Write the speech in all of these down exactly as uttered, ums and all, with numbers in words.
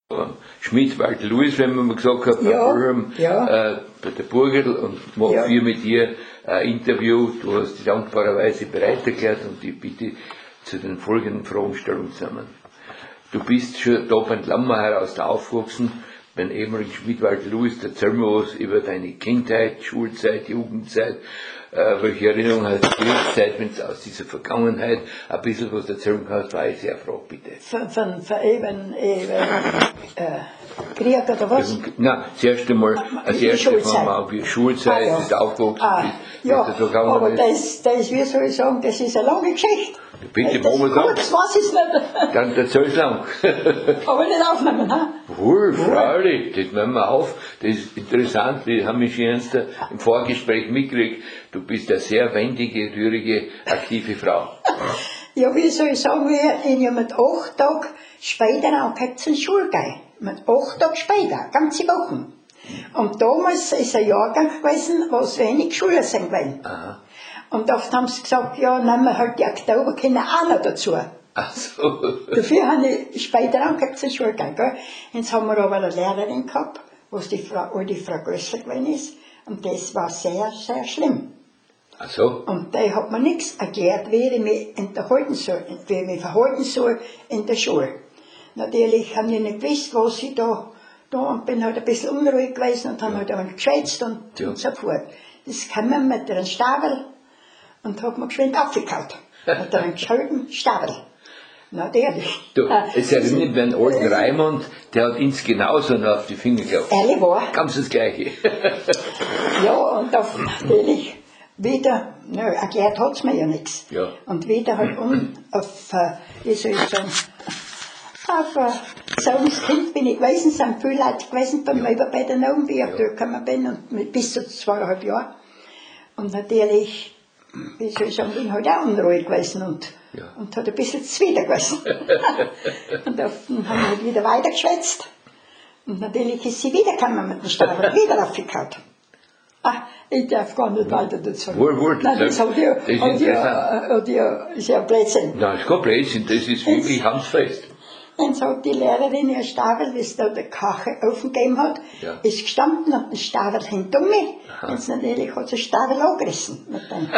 Schmidt, Walter Lewis, wenn man mal gesagt hat, bei ja, Fulham, ja. äh, bei der Burgerl und mache Ja. für mit dir ein Interview. Du hast dich dankbarerweise bereit erklärt und ich bitte zu den folgenden Fragen stellen zusammen. Du bist schon da beim Lammerheier aus der aufgewachsen, beim ehemaligen Schmidt, Walter Lewis, erzähl mir was über deine Kindheit, Schulzeit, Jugendzeit, äh, welche Erinnerungen hast du Kriegszeit, wenn du aus dieser Vergangenheit ein bisschen was erzählen kannst, war ich sehr froh, bitte. Von, von, von eben, eben äh, Krieg oder was? Nein, das erste Mal, als erstes Mal mal wie Schulzeit, ah, ja. das aufgewachsen ah, bist, ja, das vergangen aber ist. das, das, wie soll ich sagen, das ist eine lange Geschichte. Bitte, das machen wir sagen. Kurz weiß ich nicht. Dann erzähl's lang. Aber nicht aufnehmen, ha? Wohl, freilich, das nehmen wir auf. Das ist interessant, wir haben mich schon erst im Vorgespräch mitgekriegt, du bist eine sehr wendige, rührige, aktive Frau. Ja, wie soll ich sagen, wir in ja mit acht Tagen später auch gehabt zur Schule gehen. Mit acht Tagen später, ganze Wochen. Und damals ist ein Jahrgang gewesen, wo es wenig Schüler sind gewesen. Aha. Und oft haben sie gesagt, ja, nehmen wir halt die Oktoberkinder auch noch dazu. Ach so. Dafür habe ich später auch gehabt zur Schule gegangen, gell. Jetzt haben wir aber eine Lehrerin gehabt, wo die Frau, wo die Frau Gössler gewesen ist. Und das war sehr, sehr schlimm. Ach so. Und die hat mir nichts erklärt, wie ich mich unterhalten soll, wie ich mich verhalten soll in der Schule. Natürlich habe ich nicht gewusst, was ich da, da und bin halt ein bisschen unruhig gewesen und habe halt auch geschwätzt und, Ja. und so fort. Das kam mir mit einem Stabel und hat mir geschwind aufgehauen. Mit einem geschalten Stabel. Natürlich. Du, Äh, es erinnert mich an den alten Raimund, der hat uns genauso noch auf die Finger gehabt. Ehrlich wahr. Ganz das Gleiche. Ja, und auf, natürlich wieder, ne, erklärt hat es mir ja nichts. Ja. Und wieder halt um, auf, äh, wie soll ich sagen, auf äh, so ein Kind bin ich gewesen, sind viele Leute gewesen beim ja. Überbeten oben, wie ich ja. durchgekommen bin, und mit bis zu zweieinhalb Jahren. Und natürlich, wie soll ich sagen, bin ich halt auch unruhig gewesen und, ja. und hat ein bisschen zwider gewesen. Und dann haben wir halt wieder weitergeschwätzt. Und natürlich ist sie wiedergekommen mit dem Stabel, wieder aufgehauen. Ah, ich darf gar nicht weiter dazu. Wohl, wohl. Nein, das hat ja, das ist hat ja, hat ja, ist ja Blödsinn. Nein, das ist kein Blödsinn, das ist wirklich handfest. Dann sagt die Lehrerin ihr Stabel, wie es da der Kache aufgegeben hat, ja. ist gestanden und den Stabel hinter mir. Und natürlich hat sie den Stabel angerissen. Mit dem.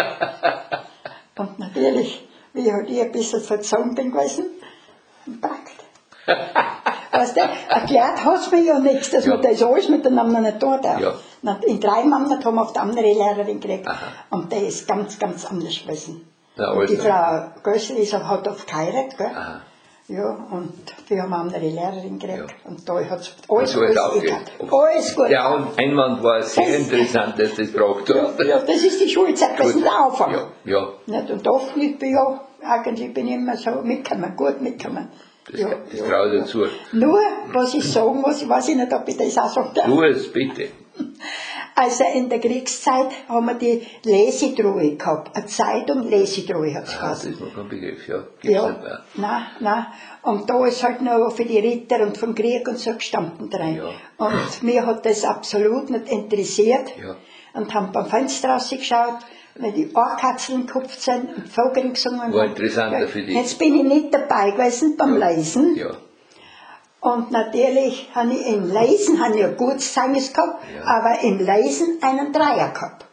Und natürlich, wie halt ich ein bisschen verzogen bin gewesen, packt. Weißt du, erklärt hat es mir ja nichts, dass ja. man das alles miteinander nicht tun darf. Ja. In drei Monaten haben wir auf die andere Lehrerin gekriegt. Aha. Und der ist ganz, ganz anders gewesen. Ja, und die Frau Gössel hat oft geheiratet, gell? Aha. Ja, und wir haben eine andere Lehrerin gekriegt. Ja. Und da hat es alles, alles, alles, alles gut. Ja, und Einwand war sehr das, interessant, dass das gebracht hat. Ja, ja, das ist die Schulzeit gewesen, der Anfang. Ja, ja. Nicht? Und oft bin ich ja, eigentlich bin ich immer so mitgekommen, gut mitgekommen. Das, ja, das ja, traue ich ja. dazu. Nur, was ich sagen muss, ich weiß nicht, ob ich das auch sagen darf. Tu es, bitte. Also in der Kriegszeit haben wir die Lesedruhe gehabt. Eine Zeitung Lesedruhe hat es ah, das ist noch kein Begriff, ja. Gibt's ja, nicht mehr. nein, nein. Und da ist halt noch für die Ritter und vom Krieg und so gestanden drin. Ja. Und mir hat das absolut nicht interessiert. Ja. Und haben beim Fenster rausgeschaut, wenn die Ohrkatzeln gekupft sind und Vogel gesungen. War interessanter für dich. Jetzt bin ich nicht dabei gewesen beim ja. Lesen. Ja. Und natürlich habe ich im Lesen habe ich ein gutes Zeugnis gehabt, ja. aber im Lesen einen Dreier gehabt.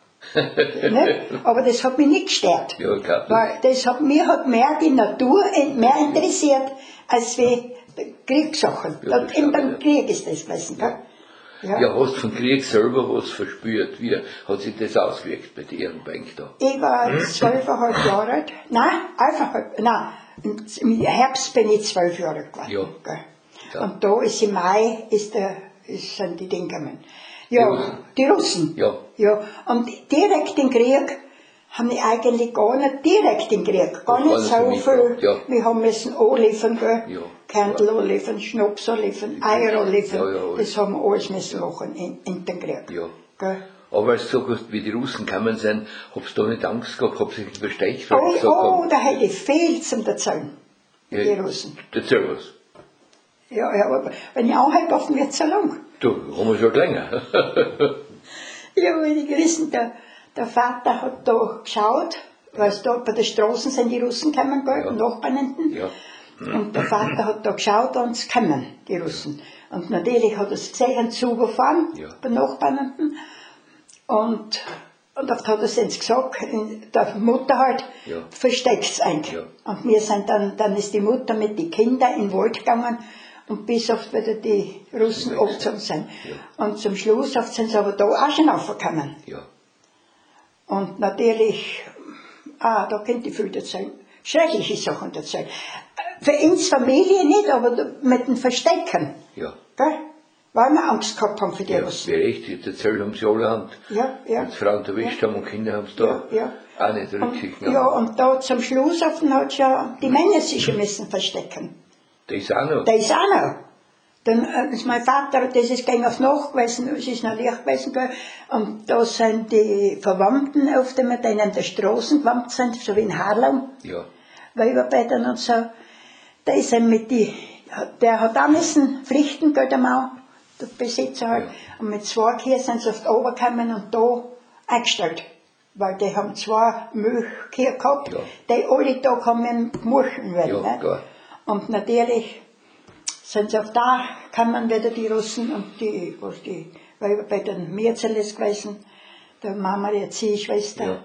Aber das hat mich nicht gestört. Ja, klar. Weil das hat, mir hat mehr die Natur mehr interessiert, als wie Kriegssachen. Ja, in dem Krieg ist das gewesen. Ja. Ja. ja, hast du vom Krieg selber was verspürt? Wie hat sich das ausgewirkt bei dir im Bank da? Ich war zwölfeinhalb Jahre alt. Nein, einfach, nein, im Herbst bin ich zwölf Jahre geworden. Ja. Ja. Und da ist im Mai ist der, ist, sind die Dinge gekommen. Ja, die Russen. Die Russen. Ja. Ja. Und direkt im Krieg haben wir eigentlich gar nicht direkt im Krieg, gar nicht so viel. Ja. Wir haben müssen anliefern, gell? Ja. Kärntel anliefern, Schnaps anliefern, Eier anliefern. Ja, ja, das haben wir alles müssen machen in, in den Krieg. Ja. Gell? Aber als du gesagt hast, wie die Russen gekommen sind, habst du da nicht Angst gehabt, habst du nicht übersteigt? Oh, oh, da hätte ich viel zum Erzählen. Ja, die Russen. Erzähl was. Ja, ja, aber wenn ich anhalte, offen wird es so lang. Du, haben wir schon länger. Ja, weil ich gerissen, der, der Vater hat da geschaut, weil da bei den Straßen sind die Russen gekommen, gell, ja. Nachbarn hinten. Ja. Und der Vater hat da geschaut, und es kommen, die Russen. Und natürlich hat er es gesehen, zugefahren, Ja. bei Nachbarn. Und, und oft hat er es uns gesagt, der Mutter halt, Ja. versteckt's eigentlich. Ja. Und wir sind dann, dann ist die Mutter mit den Kindern in den Wald gegangen, und bis oft wieder die Russen Ja. abgezogen sind. Ja. Und zum Schluss oft sind sie aber da auch schon raufgekommen. Ja. Und natürlich, ah, da könnt ihr viel erzählen. Schreckliche Sachen erzählen. Für uns Familie nicht, aber mit dem Verstecken. Ja. Gell? Weil wir Angst gehabt haben für die Ja, Russen. berechtigt, erzählt haben sie alle und Ja, ja. als Frauen erwischt haben und Kinder haben sie da Ja, ja. auch nicht Rücksicht Und, ja, genommen. und da zum Schluss auf den hat ja die Männer sich schon müssen verstecken. Das ist auch noch. Das ist auch noch. Dann äh, ist mein Vater, das ist gegen auf Nacht gewesen, es ist noch Licht gewesen, gell? Und da sind die Verwandten auf dem, mit denen der Straßen gewandert sind, so wie in Harlem, Ja. Weiberbeitern und so. Die sind mit die, der hat auch müssen Pflichten, gell, der Mann, der Besitzer halt. Ja. Und mit zwei Kühen sind sie oft runtergekommen und da eingestellt. Weil die haben zwei Milchkühe gehabt, Ja. die alle da kommen mulchen wollen. Ja, nicht? klar. Und natürlich sind sie auch da, kamen wieder die Russen und die, was die, weil bei den Mirzeles gewesen, der Mama, die Ziehschwester. Ja.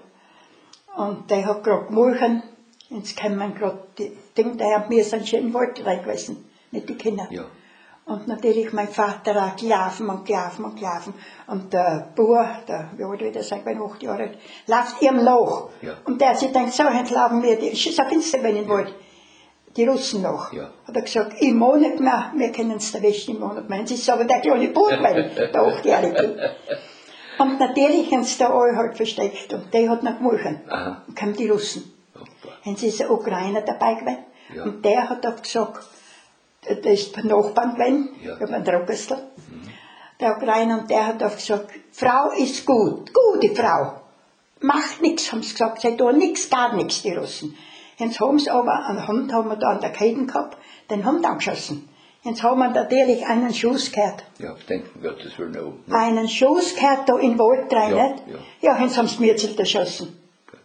Und der hat gerade gemulchen, jetzt kommen gerade die Dinge, der wir sind schon im Wald rein gewesen, mit den Kindern. Ja. Und natürlich mein Vater auch gelaufen und gelaufen und gelaufen. Und der Bauer, der, wie alt wird er sein, bei acht Jahren alt, läuft ihm nach. Ja. Und der hat sich gedacht, so, jetzt laufen wir, die, es ist so finster, wenn ich wollte, die Russen nach. Ja. Hat er gesagt, ich mag nicht mehr, wir können es der Westen im Monat meinen. Sie ist aber der kleine Bub, weil der achtjährige. Und natürlich haben sie da alle halt versteckt. Und der hat noch gemulchen. Aha. Und kamen die Russen. Super. Haben sie ein Ukrainer dabei gewesen. Ja. Und der hat auch gesagt, das ist der Nachbarn gewesen, Ja. über den Drogistel, der Ukrainer, und der hat auch gesagt, Frau ist gut, gute Frau. Macht nichts, haben sie gesagt, sie tun nichts, gar nichts, die Russen. Jetzt haben sie aber, einen Hund haben wir da an der Keiden gehabt, den Hund angeschossen. Jetzt haben wir natürlich einen Schuss gehört. Ja, denken Gottes Willen auch. Einen Schuss gehört da in den Wald rein, Ja, nicht? ja. Ja, jetzt haben sie mir jetzt erschossen.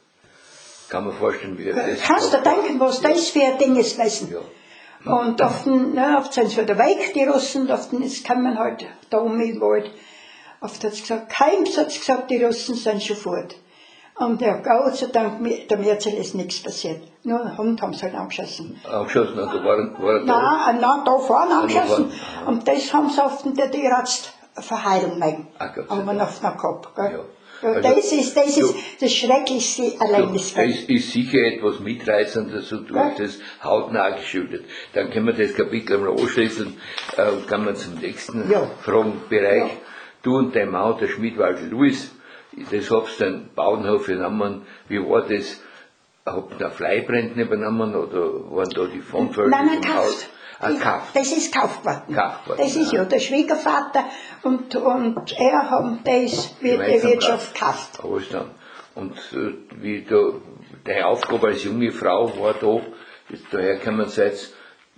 Kann man vorstellen, wie das. Kannst du denken, was das für ein Ding ist gewesen? Ja. Und auf den, ne, oft sind sie wieder weg, die Russen, auf den, jetzt kommen halt da um im Wald. Oft hat sie gesagt, kein hat sie gesagt, die Russen sind schon fort. Und ja, Gott sei Dank, mir- der Merzel ist nichts passiert. Nur einen Hund haben sie halt angeschossen. Angeschossen, und da war, war er da. Nein, nein, da vorne da angeschossen. vorne, aha. Und das haben sie oft, der Tierarzt verheilen mögen. Ah, Gott sei Haben wir Dank. noch, noch gehabt, gell? Ja. Ja, Also, das ist, das ist du- das Schrecklichste So, Erlebnis. das ist sicher etwas Mitreißendes, so du hast das hautnah geschildert. Dann können wir das Kapitel einmal anschließen, äh, und kann man zum nächsten Ja. Fragenbereich. Ja. Du und dein Mann, der Schmied Walter Louis, das habst du den Bauernhof übernommen. Wie war das? Habt ihr auf Leihbränden übernommen oder waren da die Vonfelder Nein, nein, im kauft. Haus? Ah, kauft. Das ist gekauft worden. Gekauft worden, Das ist ja. ja der Schwiegervater und, und er haben das wird die Gemeinsam Wirtschaft gekauft. Alles dann. Und äh, wie da, deine Aufgabe als junge Frau war da, bis daher kommen seid,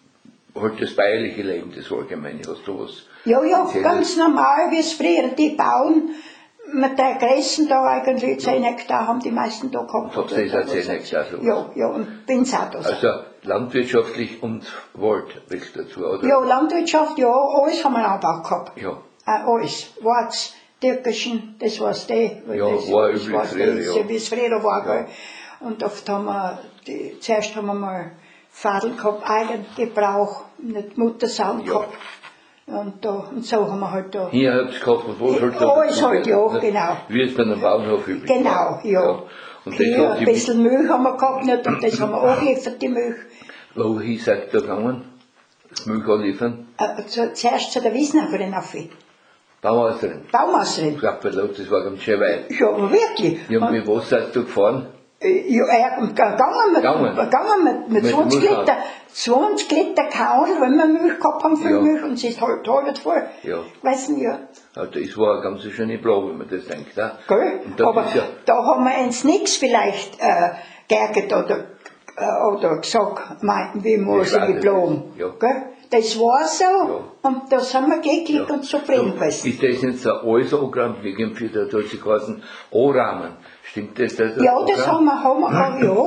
halt das bäuerliche Leben, das Allgemeine. Hast du was? Ja, ja, erzählt? ganz normal, wie es früher die bauen. Mit der Gräsen da eigentlich, zehn Hektar haben die meisten da gehabt. Habt ihr das auch zehn Hektar so? Ja, ja, und bin's auch da. Also landwirtschaftlich und Wald willst du dazu, oder? Ja, Landwirtschaft, ja, alles haben wir Anbau gehabt. Ja. Äh, alles. Warz, Türkischen, das war's die. weil Ja, das, war das üblich war's früher, die, ja. so wie es früher war, Ja. gell. Und oft haben wir, die, zuerst haben wir mal Fadel gehabt, Eigengebrauch, nicht Muttersau Ja. gehabt. Und, da, und so haben wir halt da. Hier habt ihr gehabt, und was halt da Alles dazu halt, gehört, ja, ne? genau. Wie es bei einem Bauernhof üblich Genau, war. ja. Und Hier das hat ein die, bisschen Milch haben wir gehabt, nicht? Und das haben wir angeliefert, die Milch. wohin seid ihr da gegangen? Das Milch anliefern? Äh, zu, zuerst zu der Wiesnachbarin auf. Baumeisterin. Baumeisterin. Klappverlauf, das war ganz schön weit. Ja, aber wirklich. Ja, und Und, mit was seid ihr gefahren? äh, ja, er gegangen mit, Gegangen. gegangen mit, mit Mit zwanzig Milch Liter, zwanzig Liter Kaudel, wenn wir Milch gehabt haben, viel Ja. Milch, und sie ist halb, halb voll. Ja. Weißt du, ja. Ja, das war eine ganz schöne Probe, wenn man das denkt. Ne? Gell? Und da Aber ist ja, da haben wir uns nichts vielleicht äh, geärgert oder, äh, oder gesagt, meinten, wie muss ich Geschlagen. geblogen. Ja. Gell? Das war so, Ja. und da sind wir glücklich ja. und zufrieden So, gewesen. ist das jetzt ein alles angerannt, wegen dem da hat sich geheißen, O-Rahmen. Stimmt das? das Ja, das haben wir, haben wir, ja.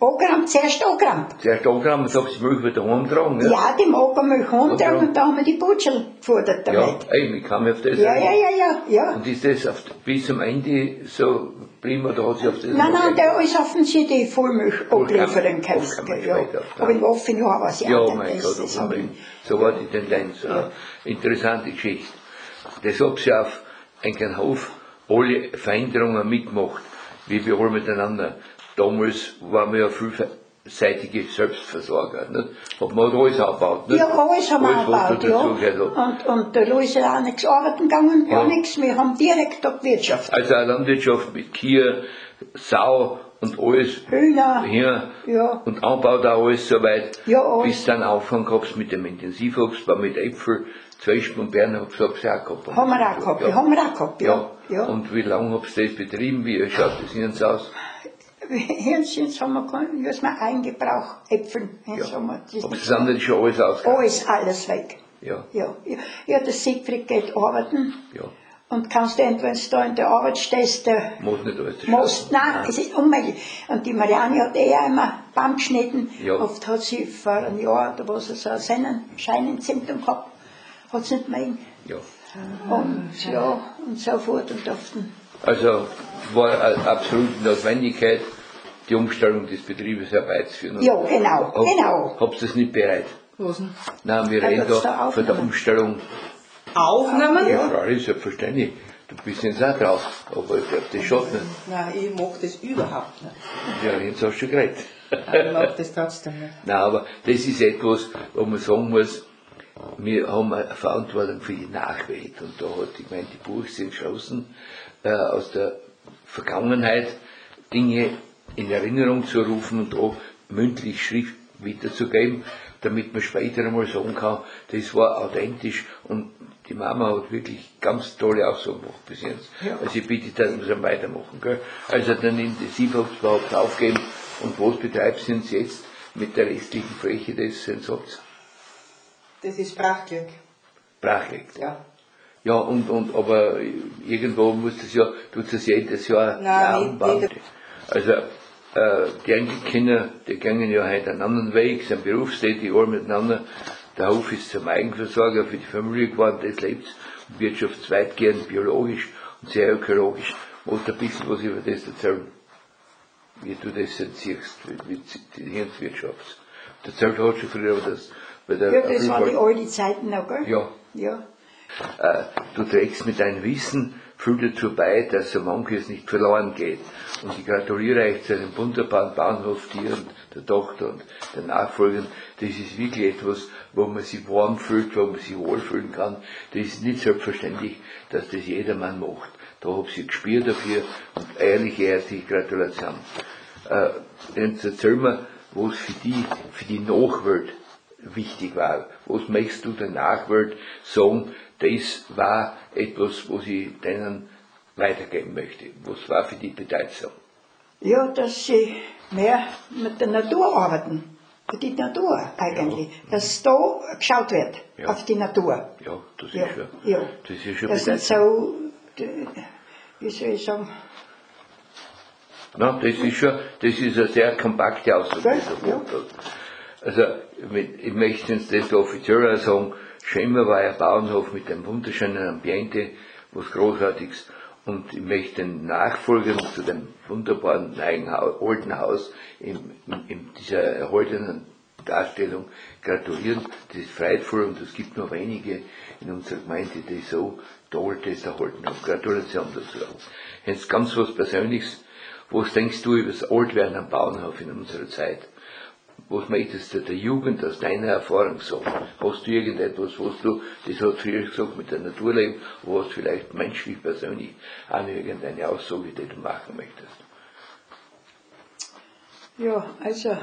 Angerammt, zuerst angerammt. Zuerst angerammt, und hab's die Milch wieder heimgetragen, ja? Ja, die Magermilch heimgetragen und da haben wir die Butschel gefordert Ja, damit. ey, wie kam ich auf das? Ja, ja, ja, ja, ja. Und ist das auf, bis zum Ende so geblieben, oder hat sich auf das Nein, noch nein, geändert? der ist auf sie die Vollmilch abliefern können. Vollkammer Ja. später, Aber in Waffenjahr war sie Ja, auch mein das, Gott, das aber hab ich- mein, so war die Tendenz. Ja. Interessante Geschichte. Das hat sie auf einen Hof alle Veränderungen mitgemacht, wie wir alle miteinander. Damals waren wir ja vielseitige Selbstversorger. Nicht? Hat man alles aufgebaut. Nicht? Ja, alles haben wir Alles, was angebaut, da ja. dazugehört hat. Und, und der Louis ist auch nichts arbeiten gegangen, gar Ja. nichts. Wir haben direkt auf Wirtschaft. Also eine Landwirtschaft mit Kühe, Sau und alles. Hühner. Hier Ja. und anbaut auch alles soweit, Ja, alles. bis dann Anfang gehabt mit dem Intensivobstbau, mit Äpfel, Zwetschgen und Beeren, hab's hab's auch gehabt. Haben wir auch gehabt, ja. haben wir auch gehabt, Ja. ja. ja. Und wie lange hab's das betrieben? Wie schaut das jetzt aus? Jetzt haben wir keinen, jetzt mal Eingebrauch, Äpfel. Jetzt Ja. haben wir das Ob nicht das andere schon alles ausgeht? alles, alles weg. Ja, Ja, ja. ja der Siegfried geht arbeiten ja. und kannst du, wenn du da in der Arbeit stehst, der Muss nicht alles musst, nein, es ist unmöglich. Und die Marianne hat eh auch immer Baum geschnitten. Ja. Oft hat sie vor einem Jahr, da war sie so eine Sennen- Scheinentzündung gehabt, hat sie nicht mögen. Ja. Und ja, und so fort und durften. Also war eine absolute Notwendigkeit, die Umstellung des Betriebes herbeizuführen. Ja, genau, Hab, genau. Hab's das nicht bereit? Was denn? Nein, wir Ja, reden das da da von der aufnehmen. Umstellung. Aufnehmen? Ja, freilich, selbstverständlich. Du bist jetzt auch drauf, aber ich glaub, das schaut nicht. Nein, ich mag das überhaupt nicht. Ja, jetzt hast du schon geredet. Ich mag das trotzdem nicht. Nein, aber das ist etwas, wo man sagen muss, wir haben eine Verantwortung für die Nachwelt. Und da hat die Gemeinde Buchs entschlossen, äh, aus der Vergangenheit Dinge in Erinnerung zu rufen und auch mündlich Schrift wiederzugeben, damit man später einmal sagen kann, das war authentisch und die Mama hat wirklich ganz tolle Aussagen gemacht bis jetzt. Ja. Also ich bitte, dass wir es weitermachen. Gell? Also den Intensivobstbau aufgeben und was betreibt sie uns jetzt mit der restlichen Fläche des Sensorts? Das ist brachgelegt. Brachlegt. Ja. Ja, und, und, aber irgendwo muss das ja, tut das jedes Jahr Nein, anbauen. nicht- Also, äh, die Enkelkinder, die gehen ja heute einen anderen Weg, sind berufstätig, alle miteinander. Der Hof ist zum Eigenversorger für die Familie geworden, das lebt und wirtschaftet weitgehend biologisch und sehr ökologisch. Musst du ein bisschen was über das erzählen, wie du das jetzt siehst, wie, wie die Hirnswirtschaft. Erzählt hast du früher, aber das bei der Ja, das waren die Erfüllung- alten Zeiten noch, gell? Ja. Ja. Äh, du trägst mit deinem Wissen viel dazu bei, dass so manches nicht verloren geht. Und ich gratuliere euch zu einem wunderbaren Bauernhof, dir und der Tochter und der Nachfolgern. Das ist wirklich etwas, wo man sich warm fühlt, wo man sich wohlfühlen kann. Das ist nicht selbstverständlich, dass das jedermann macht. Da hab ich gespürt dafür und ehrliche, herzliche Gratulation. Äh, jetzt erzähl mir, was für die, für die Nachwelt wichtig war. Was möchtest du der Nachwelt sagen, das war etwas, was ich denen weitergeben möchte. Was war für die bedeutsam? Ja, dass sie mehr mit der Natur arbeiten. Für die Natur eigentlich. Dass da geschaut wird Ja. auf die Natur. Ja, das Ja, ist schon, ja. das ist schon Das nicht bedeutsam. so, d- wie soll ich sagen, Na, das ist schon, das ist eine sehr kompakte Aussage. Gell? die du Ja. gemacht hast. Also, mit- ich möchte jetzt das offiziell sagen, schon immer war ein Bauernhof mit einem wunderschönen Ambiente, was Großartiges. Und ich möchte den Nachfolgern zu dem wunderbaren neuen Haus, alten Haus in, in, in dieser erhaltenen Darstellung gratulieren. Das ist freudvoll und es gibt nur wenige in unserer Gemeinde, die so toll das erhalten haben. Gratulation dazu. Jetzt ganz was Persönliches. Was denkst du über das Altwerden am Bauernhof in unserer Zeit? Was möchtest du der Jugend aus deiner Erfahrung sagen? Hast du irgendetwas, was du, das hat früher gesagt, mit der Natur leben, wo hast vielleicht menschlich, persönlich auch noch irgendeine Aussage, die du machen möchtest? ja, also,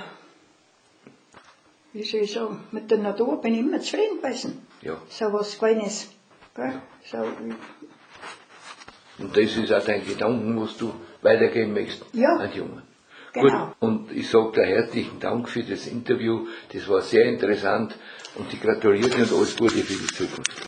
wie soll ich sagen, mit der Natur bin ich immer zufrieden gewesen. Ja. So was Kleines. Gell? So, Und das ist auch dein Gedanken, was du weitergeben möchtest Ja. an die Jungen. Genau. Gut, und ich sage dir herzlichen Dank für das Interview. Das war sehr interessant und ich gratuliere dir und alles Gute für die Zukunft.